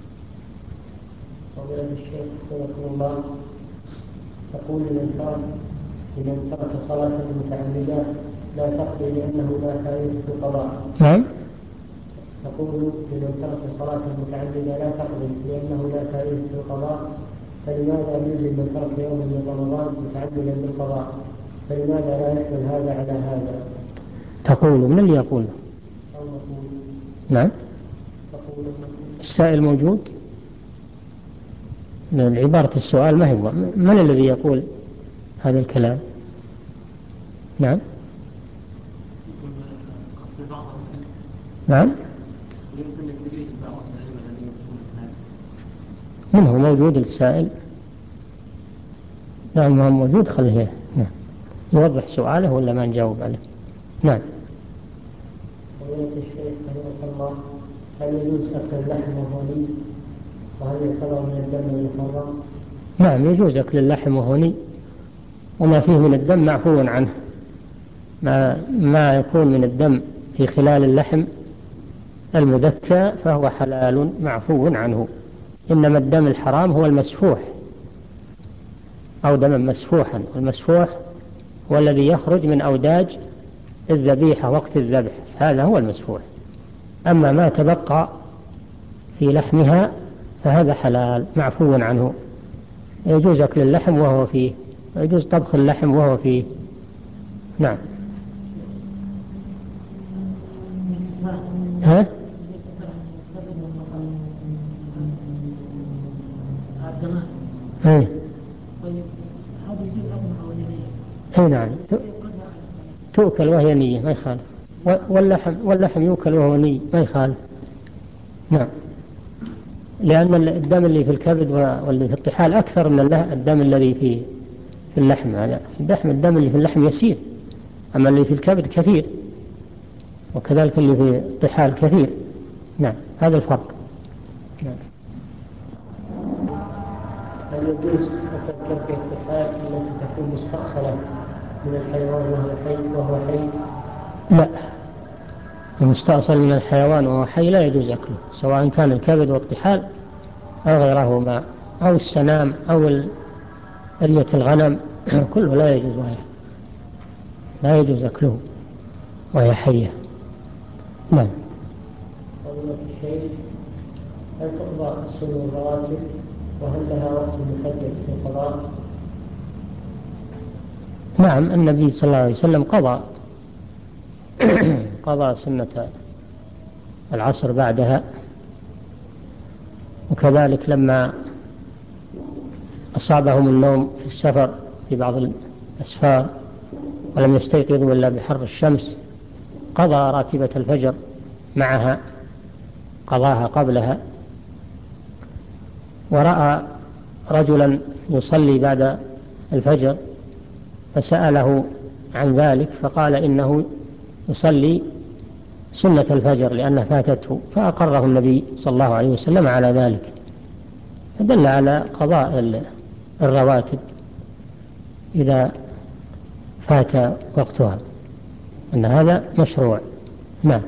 S2: فضيلة الشيخ حفظكم الله، تقول لمن ترك صلاة متعمدة لا تقضي لأنه لا فائدة في القضاء.
S1: نعم.
S2: تقول لمن ترك صلاة متعمدة لا تقضي لأنه لا فائدة في القضاء، فلماذا نلزم من ترك يوم من رمضان متعمدا بالقضاء؟ فلماذا لا يحمل هذا على هذا؟
S1: تقول من اللي يقول؟
S2: أو نقول.
S1: نعم.
S2: تقول
S1: السائل موجود؟ عبارة السؤال ما هو من الذي يقول هذا الكلام؟ نعم. نعم. من هو موجود السائل؟ نعم هو موجود، خليه يوضح سؤاله ولا ما نجاوب عليه. نعم.
S2: فضيلة الشيخ رحمه الله، هل يجوز أكل اللحم وهو ني؟ وهل يعتبر من الدم المحرم؟
S1: نعم يجوز أكل اللحم وهو ني، وما فيه من الدم معفو عنه، ما يكون من الدم في خلال اللحم المذكى فهو حلال معفو عنه، إنما الدم الحرام هو المسفوح أو دما مسفوحا، والمسفوح هو الذي يخرج من أوداج الذبيحة وقت الذبح، هذا هو المسفوح. أما ما تبقى في لحمها فهذا حلال معفو عنه، يجوز أكل اللحم وهو فيه، ويجوز طبخ اللحم وهو فيه. نعم. ها؟ ايه. اي نعم، تؤكل وهي نية ما يخالف. واللحم يؤكل وهو ني ما يخالف. نعم، لأن الدم اللي في الكبد واللي في الطحال أكثر من الدم الذي في اللحم. هذا الدم اللي في اللحم يسير، أما اللي في الكبد كثير، وكذلك اللي في الطحال كثير. نعم، هذا الفرق. نعم.
S2: هل يجوز أكل كبد الطحال التي تكون مستأصلة من الحيوان وهو حي؟
S1: لا، المستأصل من الحيوان وهو حي لا يجوز أكله، سواء كان الكبد والطحال أو غيرهما أو السنام أو ألية الغنم كله لا يجوز أكله وهي حية. نعم.
S2: فضيلة الشيخ، هل تقضى السنن الرواتب وهل لها وقت محدد في القضاء؟
S1: نعم، النبي صلى الله عليه وسلم قضى سنة العصر بعدها، وكذلك لما أصابهم النوم في السفر في بعض الأسفار ولم يستيقظوا إلا بحر الشمس قضى راتبة الفجر معها، قضاها قبلها. ورأى رجلا يصلي بعد الفجر فسأله عن ذلك فقال إنه يصلي سنة الفجر لأنها فاتته، فأقره النبي صلى الله عليه وسلم على ذلك، فدل على قضاء الرواتب إذا فات وقتها أن هذا مشروع. نعم.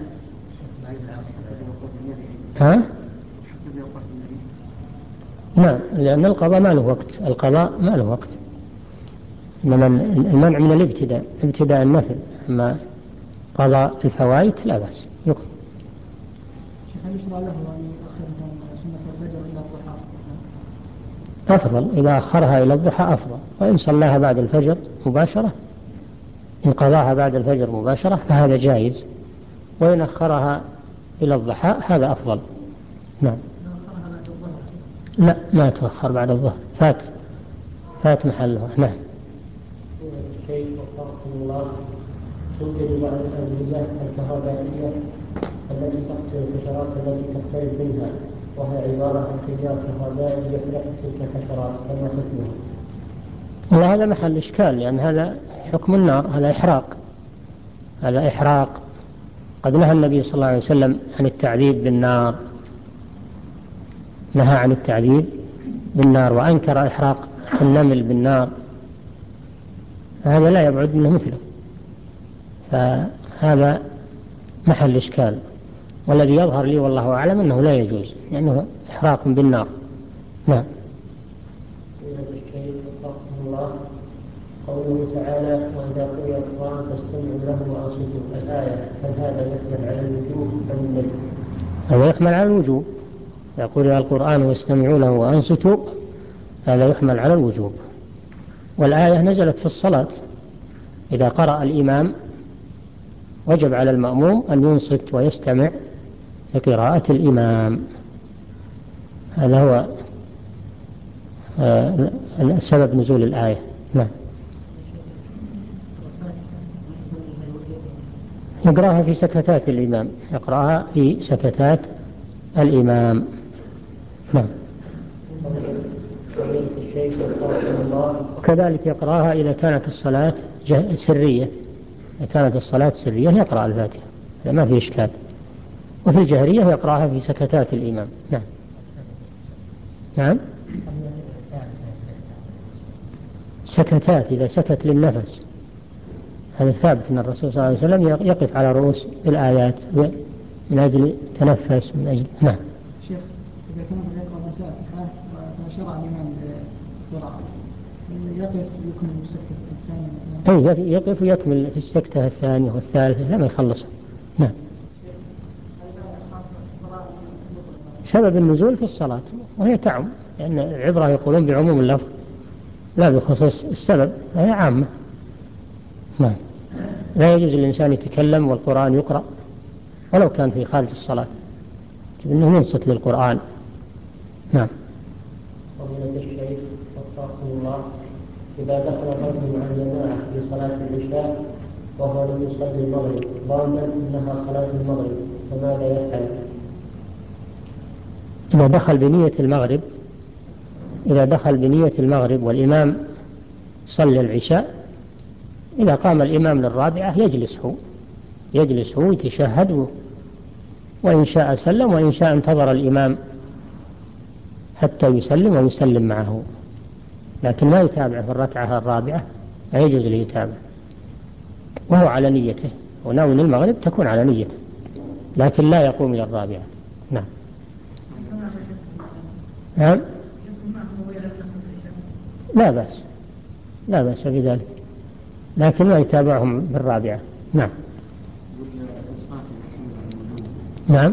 S1: نعم، لأن القضاء ما له وقت، إنما المنع من الابتداء ابتداء النفل، أما قضاء الفوائت لا بأس يقضى.
S3: هل يشرع له أن يؤخر سنة الفجر إلى الضحى؟
S1: أفضل إذا أخرها إلى الضحى أفضل، وإن صلاها بعد الفجر مباشرة، إن قضاها بعد الفجر مباشرة فهذا جائز، وإن أخرها إلى الضحى هذا أفضل. نعم. لا، ما تؤخر بعد الظهر، فات محلها. نعم.
S2: الشيخ وفقكم الله، توجد بعض الأجهزة الكهربائية التي تقتل الحشرات التي تقترب منها، وهي عبارة عن تيار كهربائي يحرق تلك الحشرات، فما حكمها؟
S1: والله هذا محل إشكال، لأن هذا حكم النار، هذا إحراق. قد نهى النبي صلى الله عليه وسلم عن التعذيب بالنار، نهى عن التعذيب بالنار وأنكر إحراق النمل بالنار، هذا لا يبعد منه مثله، فهذا محل إشكال. والذي يظهر لي والله أعلم أنه لا يجوز، لأنه إحراق بالنار. نعم.
S2: قوله تعالى وإذا قرئ القرآن فاستمعوا له وأنصتوا، الآية هل هذا يحمل على الوجوب أم الندب؟
S1: هذا يحمل على الوجوب، إذا قرئ القرآن واستمعوا له وأنصتوا هذا يحمل على الوجوب. والآية نزلت في الصلاة، إذا قرأ الإمام وجب على المأموم أن ينصت ويستمع لقراءة الإمام، هذا هو سبب نزول الآية. نعم. يقرأها في سكتات الإمام، يقرأها في سكتات الإمام. نعم. وكذلك يقرأها إذا كانت الصلاة سرية، إذا كانت الصلاة سرية يقرأ الفاتحة، هذا ما في إشكال. وفي الجهرية يقرأها في سكتات الإمام. نعم. نعم. سكتات إذا سكت للنفس، هذا ثابت أن الرسول صلى الله عليه وسلم يقف على رؤوس الآيات من أجل تنفس من أجل. نعم.
S3: شيخ، إذا كان يقرأ الفاتحة وشرع الإمام القراءة يقف يكمل السكتة الثانية؟
S1: يقف ويكمل في السكتة الثانية والثالثة لما يخلصها. نعم. سبب النزول في الصلاة وهي تعم، لأن العبرة يقولون بعموم اللفظ لا بخصوص السبب، هي عامة. نعم. لا يجوز للإنسان يتكلم والقرآن يقرأ ولو كان في خارج الصلاة، إنه ينصت للقرآن. نعم.
S2: فضيلة الشيخ وفقكم الله، إذا دخل الرجل مع الجماعة في صلاة العشاء وهو لم يصلي المغرب ظانا أنها صلاة المغرب، فماذا يفعل؟
S1: إذا دخل بنية المغرب والإمام صلى العشاء، إذا قام الإمام للرابعة يجلس هو يتشهد، وإن شاء سلم، وإن شاء انتظر الإمام حتى يسلم ويسلم معه، لكن ما يتابع في الركعة الرابعة، لا يجوز له يتابع، وهو على نيته، وناوي المغرب تكون على نيته، لكن لا يقوم إلى الرابعة. نعم. نعم. لا بأس بذلك، لكن ما يتابعهم بالرابعة. نعم. نعم.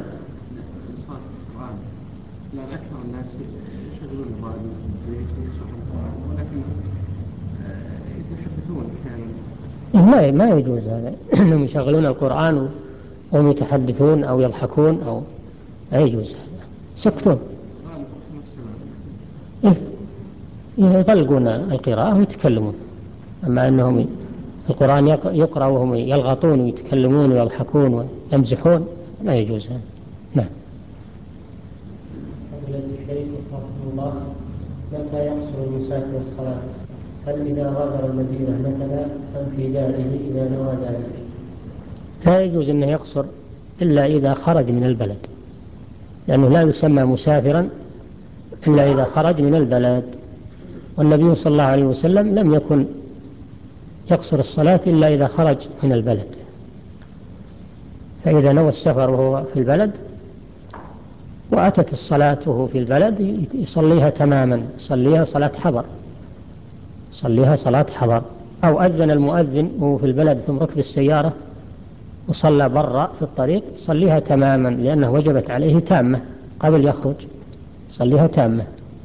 S4: يعني أكثر الناس يشغلون الراديو في البيت ويشرحون القرآن، ولكن يتحدثون أحيانا.
S1: ما يجوز هذا أنهم يشغلون القرآن وهم يتحدثون أو يضحكون، أو لا يجوز هذا، سكتون. يغلقون القراءة ويتكلمون، أما أنهم القرآن يقرأ وهم يلغطون ويتكلمون ويضحكون ويمزحون، لا يجوز هذا. نعم.
S2: الله، متى يقصر المسافر الصلاة؟ هل إذا غادر المدينة مثلا أم في داره إذا نوى ذلك؟
S1: لا يجوز أن يقصر إلا إذا خرج من البلد، لأنه لا يسمى مسافرا إلا إذا خرج من البلد، والنبي صلى الله عليه وسلم لم يكن يقصر الصلاة إلا إذا خرج من البلد، فإذا نوى السفر وهو في البلد وأتت الصلاة وهو في البلد يصليها تماما، يصليها صلاة حضر، أو أذن المؤذن وهو في البلد ثم ركب السيارة وصلى برا في الطريق، يصليها تماما، لأنه وجبت عليه تامة قبل يخرج، يصليها تامة.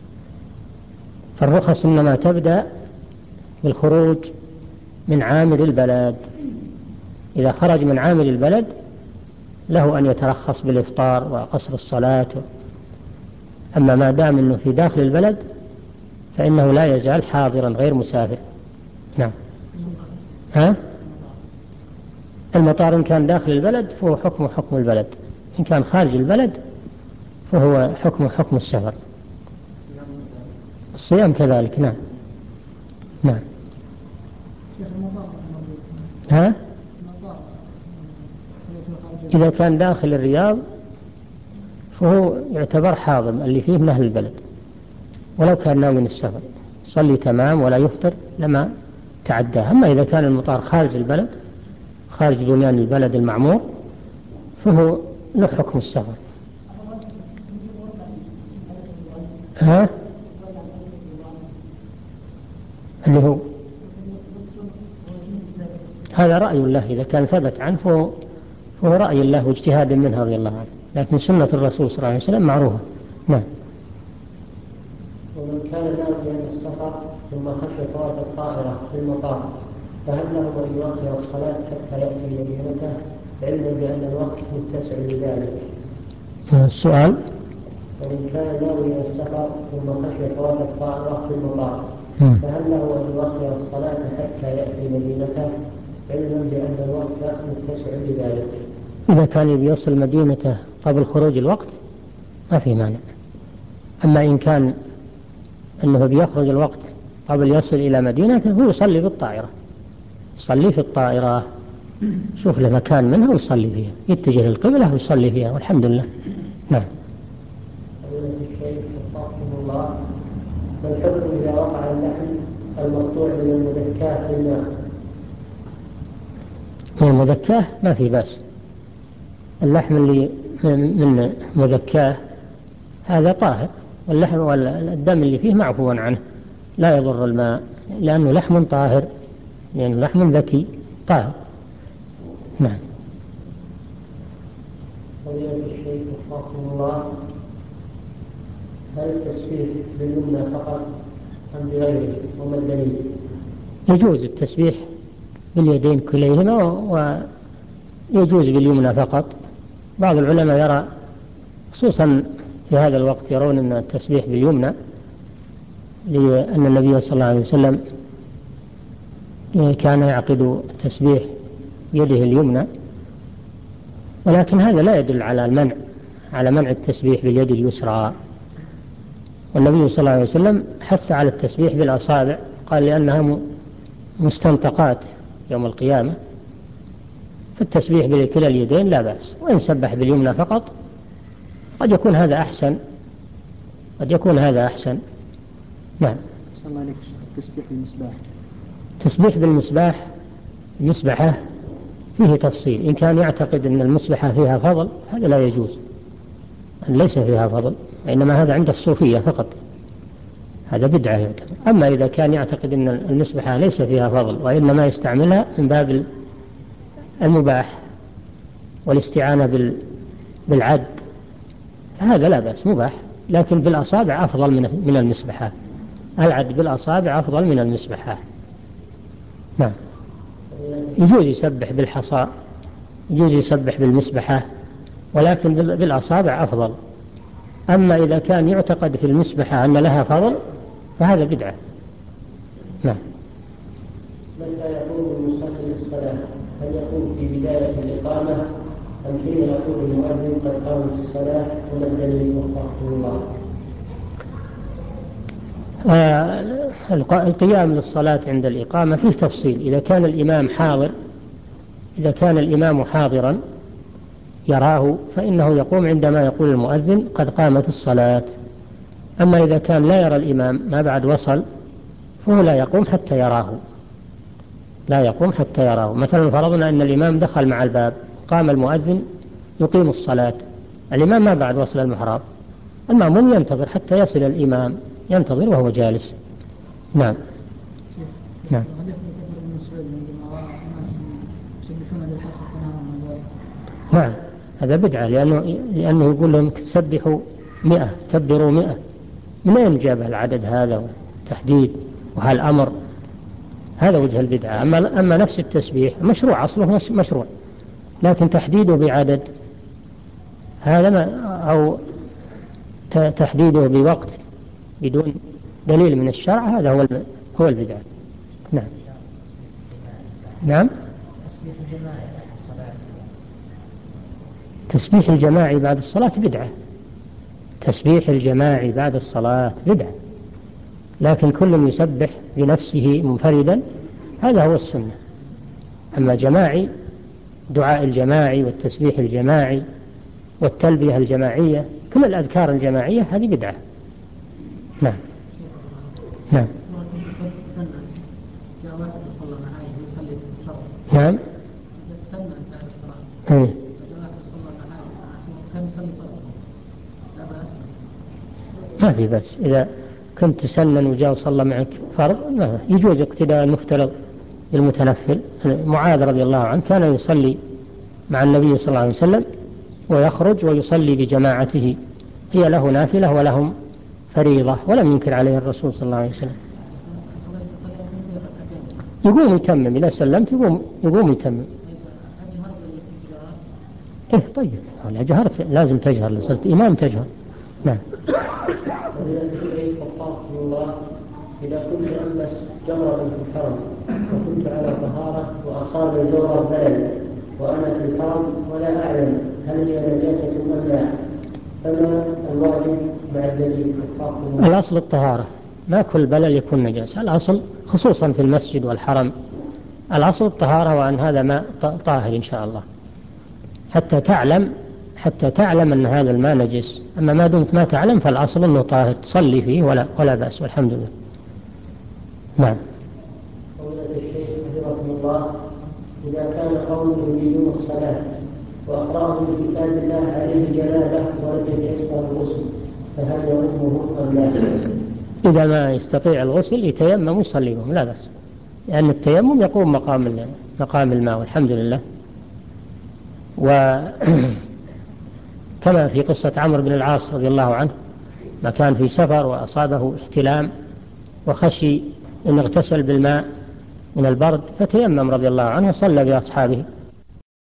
S1: فالرخص إنما تبدأ بالخروج من عامل البلد، إذا خرج من عامل البلد له أن يترخص بالإفطار وقصر الصلاة، أما ما دام أنه في داخل البلد فإنه لا يزال حاضرا غير مسافر. نعم. المطار إن كان داخل البلد فهو حكم البلد، إن كان خارج البلد فهو حكم السفر. الصيام كذلك. نعم. إذا كان داخل الرياض فهو يعتبر حاضر اللي فيه من أهل البلد، ولو كان ناوي السفر صلي تمام ولا يفطر لما تعداه. أما إذا كان المطار خارج البلد، خارج بنيان البلد المعمور، فهو له حكم السفر. اللي هو هذا رأي الله، إذا كان ثبت عنه فهو رأي الله واجتهاد منه رضي الله عنه، لكن سنة الرسول صلى الله عليه وسلم معروفة. نعم.
S2: ومن كان ناويا السفر ثم خشي فوات الطائرة في المطار، فهل له أن يؤخر الصلاة حتى يأتي مدينته، علما بأن الوقت متسع لذلك؟
S1: السؤال:
S2: ومن كان ناويا السفر ثم خشي فوات الطائرة في المطار، فهل له أن يؤخر الصلاة حتى يأتي مدينته، علما بأن الوقت متسع لذلك؟
S1: إذا كان يوصل مدينته قبل خروج الوقت ما في مانع، أما إن كان أنه بيخرج الوقت قبل يصل إلى مدينته هو يصلي بالطائرة، يصلي في الطائرة، شوف له مكان منها ويصلي فيها، يتجه للقبلة ويصلي فيها، والحمد لله. نعم.
S2: فضيلة الشيخ وفقكم الله، ما الحكم إذا وقع اللحم المقطوع من المذكاة في الماء؟
S1: من المذكاة ما في بأس، اللحم اللي من مذكاة هذا طاهر، واللحم والدم اللي فيه معفو عنه لا يضر الماء، لأنه لحم طاهر، لأنه لحم ذكي طاهر. نعم.
S2: فضيلة الشيخ وفقكم الله، هل التسبيح باليمنى فقط أم بغيره، وما الدليل؟
S1: يجوز التسبيح باليدين كليهما، ويجوز باليمنى فقط. بعض العلماء يرى خصوصا في هذا الوقت يرون أن التسبيح باليمنى، لأن النبي صلى الله عليه وسلم كان يعقد التسبيح يده اليمنى، ولكن هذا لا يدل على المنع، على منع التسبيح باليد اليسرى. والنبي صلى الله عليه وسلم حث على التسبيح بالأصابع، قال لأنها مستنطقات يوم القيامة، فالتسبيح بكلا اليدين لا بأس، وإن سبح باليمنى فقط قد يكون هذا أحسن، قد يكون هذا أحسن. نعم.
S5: صلى الله عليك. التسبيح بالمصباح،
S1: التسبيح بالمصباح، المسبحة فيه تفصيل، إن كان يعتقد أن المسبحة فيها فضل هذا لا يجوز، أن ليس فيها فضل، إنما هذا عند الصوفية فقط، هذا بدعة يعتبر. أما إذا كان يعتقد أن المسبحة ليس فيها فضل وإنما يستعملها من باب المباح والاستعانة بالعد، فهذا لا بأس، مباح، لكن بالأصابع أفضل من المسبحة، العد بالأصابع أفضل من المسبحة. نعم. يجوز يسبح بالحصى، يجوز يسبح بالمسبحة، ولكن بالأصابع أفضل. أما إذا كان يعتقد في المسبحة أن لها فضل فهذا بدعة. نعم.
S2: متى يقوم المصلي الصلاة؟ هل يقوم في بداية الإقامة أم حين يقول المؤذن قد قامت الصلاة؟ وما الدليل وفقه الله؟
S1: القيام للصلاة عند الإقامة فيه تفصيل. إذا كان الإمام حاضر، إذا كان الإمام حاضرا يراه فإنه يقوم عندما يقول المؤذن قد قامت الصلاة. أما إذا كان لا يرى الإمام ما بعد وصل فهو لا يقوم حتى يراه، لا يقوم حتى يراه. مثلا فرضنا أن الإمام دخل مع الباب، قام المؤذن يقيم الصلاة، الإمام ما بعد وصل المحراب، المأموم ينتظر حتى يصل الإمام، ينتظر وهو جالس. نعم. نعم. نعم هذا بدعة، لأنه يقول لهم تسبحوا 100، كبروا 100. من أين جاب العدد هذا وتحديد وهالأمر؟ هذا وجه البدعة. أما نفس التسبيح مشروع، أصله مشروع، لكن تحديده بعدد هذا أو تحديده بوقت بدون دليل من الشرع هذا هو البدعة. نعم. نعم. تسبيح الجماعي بعد الصلاة بدعة، تسبيح الجماعي بعد الصلاة بدعة، لكن كل يسبح بنفسه منفردا هذا هو السنة. أما جماعي، دعاء الجماعي والتسبيح الجماعي والتلبية الجماعية، كل الأذكار الجماعية هذه بدعة. نعم. نعم. نعم. ما في بس إذا كنت تسنن وجاء وصلى معك فرض ما يجوز اقتداء المفترض بالمتنفل. معاذ رضي الله عنه كان يصلي مع النبي صلى الله عليه وسلم ويخرج ويصلي بجماعته، هي له نافلة ولهم فريضة، ولم ينكر عليه الرسول صلى الله عليه وسلم. يقوم يتمم إذا سلمت، يقوم يتمم. إيه طيب، لا جهرت لازم تجهر، لو صرت إمام تجهر. نعم.
S2: إذا كنت ألبس جوربا في الحرم وكنت على طهارة وأصاب الجورب بلل وأنا في الحرم ولا أعلم هل هي نجاسة أم لا، فما الواجب مع الدليل؟
S1: الأصل الطهارة، ما كل بلل يكون نجاسة، الأصل خصوصا في المسجد والحرم الأصل الطهارة، وأن هذا ماء طاهر إن شاء الله حتى تعلم أن هذا الماء نجس. أما ما دمت ما تعلم فالأصل أنه طاهر، تصلي فيه ولا بأس والحمد لله. نعم.
S2: قولة الشيخ حفظكم الله، إذا كان قوم يريدون الصلاة وأقرأهم بكتاب الله عليه جنابة ولم يتيسر الغسل فهل يؤمه أم لا؟
S1: إذا ما يستطيع الغسل يتيمم ويصلي بهم لا بأس، لأن التيمم يقوم مقام الماء والحمد لله. وكما في قصة عمرو بن العاص رضي الله عنه، ما كان في سفر وأصابه احتلام وخشي أن اغتسل بالماء من البرد فتيمم رضي الله عنه وصلى بأصحابه